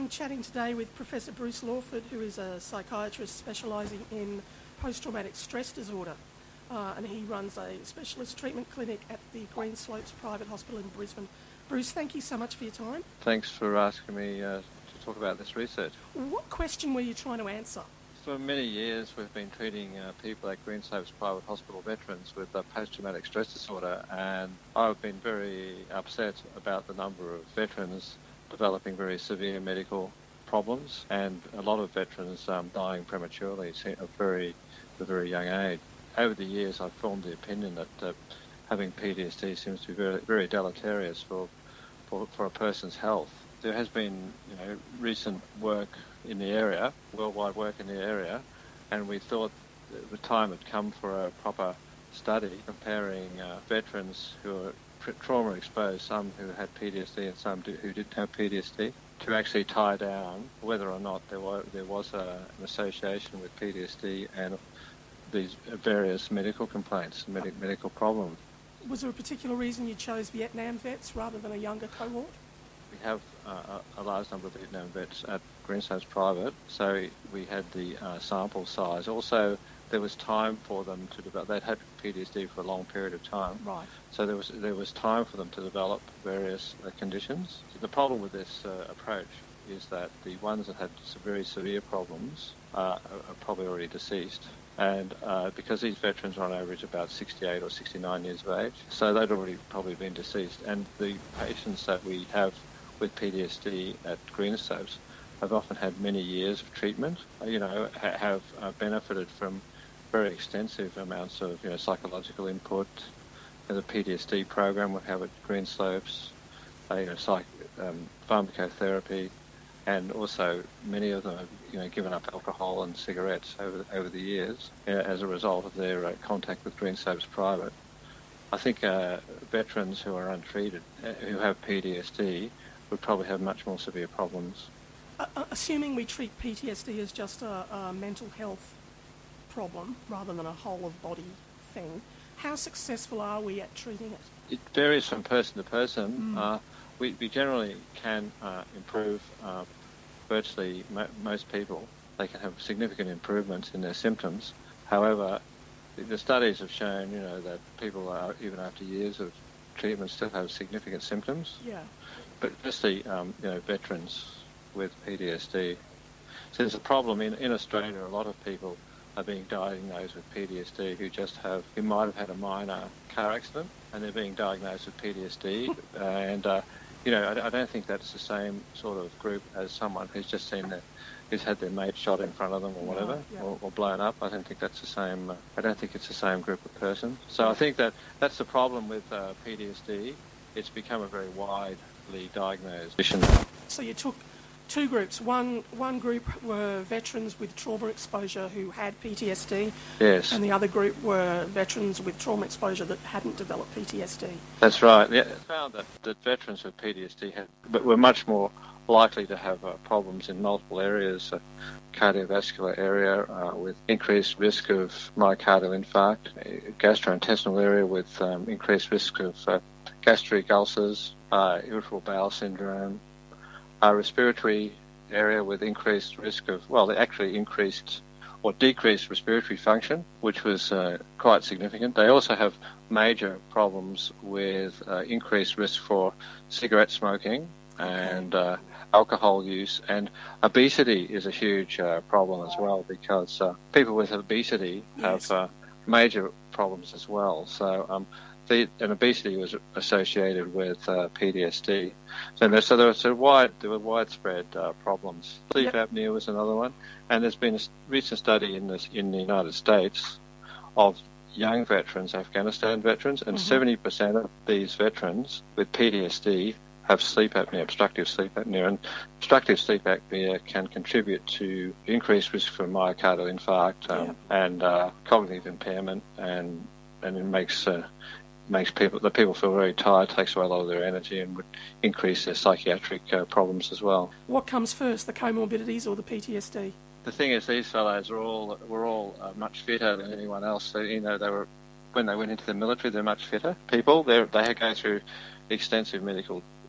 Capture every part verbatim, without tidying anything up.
I'm chatting today with Professor Bruce Lawford, who is a psychiatrist specialising in post-traumatic stress disorder, uh, and he runs a specialist treatment clinic at the Greenslopes Private Hospital in Brisbane. Bruce, thank you so much for your time. Thanks for asking me uh, to talk about this research. What question were you trying to answer? For many years we've been treating uh, people at Greenslopes Private Hospital veterans with uh, post-traumatic stress disorder, and I've been very upset about the number of veterans developing very severe medical problems, and a lot of veterans um, dying prematurely at a very, a very young age. Over the years I've formed the opinion that uh, having P T S D seems to be very, very deleterious for, for, for a person's health. There has been, you know, recent work in the area, worldwide work in the area, and we thought the time had come for a proper study comparing uh, veterans who are trauma exposed, some who had P T S D and some who didn't have P T S D, to actually tie down whether or not there was, there was a, an association with P T S D and these various medical complaints, med- medical problems. Was there a particular reason you chose Vietnam vets rather than a younger cohort? We have uh, a large number of Vietnam vets at Greenslopes Private, so we had the uh, sample size. Also, there was time for them to develop. They'd had P T S D for a long period of time, right? So there was there was time for them to develop various uh, conditions. The problem with this uh, approach is that the ones that had some very severe problems uh, are, are probably already deceased. And uh, because these veterans are on average about sixty-eight or sixty-nine years of age, so they'd already probably been deceased. And the patients that we have with P T S D at Greenslopes have often had many years of treatment, you know, ha- have uh, benefited from very extensive amounts of, you know, psychological input. You know, the P T S D program we have at Greenslopes, uh, you know, psych, um, pharmacotherapy, and also many of them have, you know, given up alcohol and cigarettes over over the years uh, as a result of their uh, contact with Greenslopes Private. I think uh, veterans who are untreated, uh, who have P T S D, would probably have much more severe problems. Uh, assuming we treat P T S D as just a, a mental health problem rather than a whole of body thing, how successful are we at treating it? It varies from person to person. Mm. Uh, we, we generally can uh, improve uh, virtually mo- most people. They can have significant improvements in their symptoms. However, the, the studies have shown, you know, that people are, even after years of treatment, still have significant symptoms. Yeah. But especially, um, you know, veterans with P T S D. So there's a problem in, in Australia. A lot of people are being diagnosed with P T S D who just have, who might have had a minor car accident, and they're being diagnosed with P T S D. and, uh, you know, I, I don't think that's the same sort of group as someone who's just seen their, who's had their mate shot in front of them or whatever, yeah, yeah. Or, or blown up. I don't think that's the same. Uh, I don't think it's the same group of person. So I think that that's the problem with uh, P T S D. It's become a very widely diagnosed condition now. So you took two groups. One one group were veterans with trauma exposure who had P T S D. Yes. And the other group were veterans with trauma exposure that hadn't developed P T S D. That's right. Yeah, it found that, that veterans with P T S D had, but were much more likely to have uh, problems in multiple areas, uh, cardiovascular area uh, with increased risk of myocardial infarct, uh, gastrointestinal area with um, increased risk of uh, gastric ulcers, uh, irritable bowel syndrome, uh, respiratory area with increased risk of, well, they actually increased or decreased respiratory function, which was uh, quite significant. They also have major problems with uh, increased risk for cigarette smoking and uh, alcohol use, and obesity is a huge uh, problem as well, because uh, people with obesity Yes. have uh, major problems as well. So um, the, and obesity was associated with uh, P T S D. So, there, so there, was a wide, there were widespread uh, problems. Sleep Yep. apnea was another one, and there's been a recent study in this in the United States of young veterans, Afghanistan veterans, and mm-hmm. seventy percent of these veterans with P T S D have sleep apnea, obstructive sleep apnea, and obstructive sleep apnea can contribute to increased risk for myocardial infarct um, yeah. and uh, cognitive impairment, and and it makes uh, makes people the people feel very tired, takes away a lot of their energy, and would increase their psychiatric uh, problems as well. What comes first, the comorbidities or the P T S D? The thing is, these fellows are all were all uh, much fitter than anyone else. So, you know, they were when they went into the military, they're much fitter people. They they go through extensive medical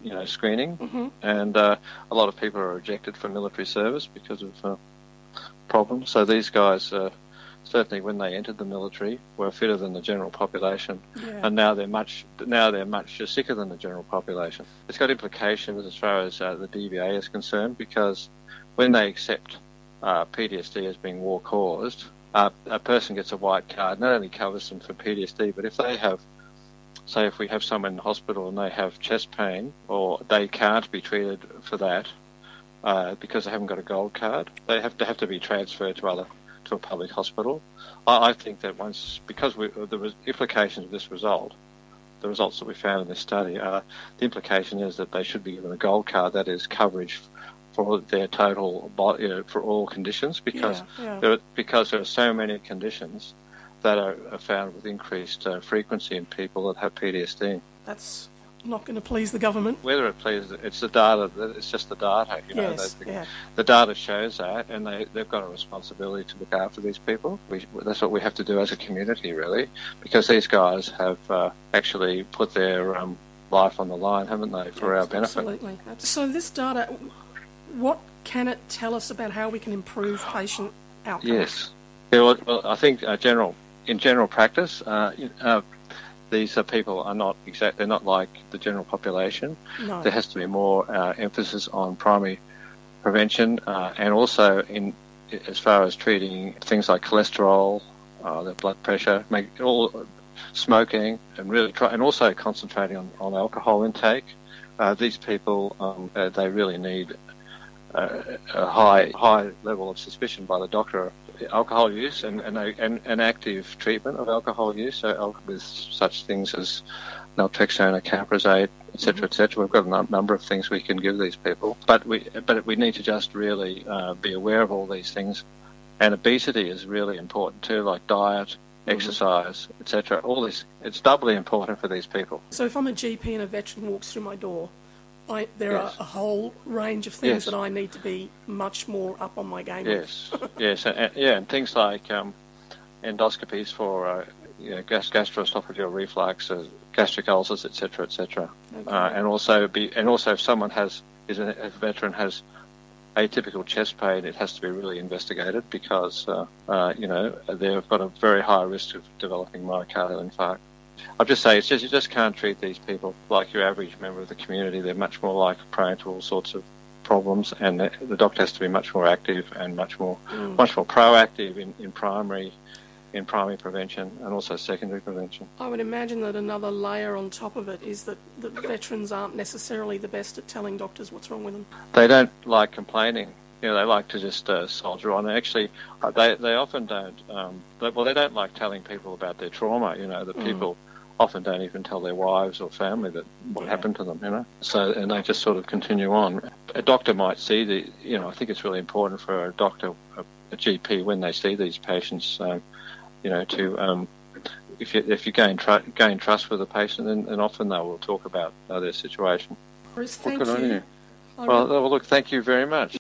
you know, screening, Mm-hmm. and uh, a lot of people are rejected from military service because of uh, problems. So these guys, uh, certainly when they entered the military, were fitter than the general population, Yeah. and now they're much now they're much sicker than the general population. It's got implications as far as uh, the D V A is concerned, because when they accept uh, P T S D as being war caused, uh, a person gets a white card. Not only covers them for P T S D, but if they have, say, if we have someone in hospital and they have chest pain, or they can't be treated for that uh, because they haven't got a gold card, they have to have to be transferred to other to a public hospital. I, I think that once, because we, the implications of this result, the results that we found in this study, uh, the implication is that they should be given a gold card, that is coverage for their total, you know, for all conditions, because Yeah, yeah. there are, because there are so many conditions that are, are found with increased uh, frequency in people that have P T S D. That's not going to please the government. Whether it pleases, it's the data. It's just the data. You know, Yes, the, yeah. the data shows that, and they they've got a responsibility to look after these people. We, that's what we have to do as a community, really, because these guys have uh, actually put their um, life on the line, haven't they, for our benefit? Absolutely. So this data, what can it tell us about how we can improve patient outcomes? Yes. Yeah, well, well, I think uh, general in general practice, uh, uh, these uh, people are not exact. They're not like the general population. No. There has to be more uh, emphasis on primary prevention, uh, and also in as far as treating things like cholesterol, uh, their blood pressure, make all smoking, and really try, and also concentrating on, on alcohol intake. Uh, these people, um, uh, they really need uh, a high high level of suspicion by the doctor of alcohol use, and and, and an active treatment of alcohol use, so with such things as naltrexone, acamprosate, et cetera, et cetera. We've got a number of things we can give these people, but we but we need to just really uh, be aware of all these things. And obesity is really important too, like diet, mm-hmm. exercise, et cetera. All this, it's doubly important for these people. So if I'm a G P and a veteran walks through my door, I, there yes. are a whole range of things yes. that I need to be much more up on my game yes. with. yes, and, and, yeah, and things like um, endoscopies for uh, you know, gas, gastroesophageal reflux, uh, gastric ulcers, et cetera, et cetera. Okay. Uh, and also be, and also if someone has is a, a veteran has atypical chest pain, it has to be really investigated, because uh, uh, you know, they've got a very high risk of developing myocardial infarct. I'll just say, it's just you just can't treat these people like your average member of the community. They're much more like prone to all sorts of problems, and the, the doctor has to be much more active and much more Mm. much more proactive in, in primary in primary prevention and also secondary prevention. I would imagine that another layer on top of it is that, that veterans aren't necessarily the best at telling doctors what's wrong with them. They don't like complaining. You know, they like to just uh, soldier on. And actually, uh, they they often don't. Um, they, well, they don't like telling people about their trauma. You know, that Mm. people often don't even tell their wives or family that what Yeah. happened to them. You know, so and they just sort of continue on. A doctor might see the. You know, I think it's really important for a doctor, a, a G P, when they see these patients. Um, you know, to um, if you if you gain tr- gain trust with the patient, then, then often they will talk about uh, their situation. Bruce, Well, thank good on you. you. I Well, re- well, look, thank you very much.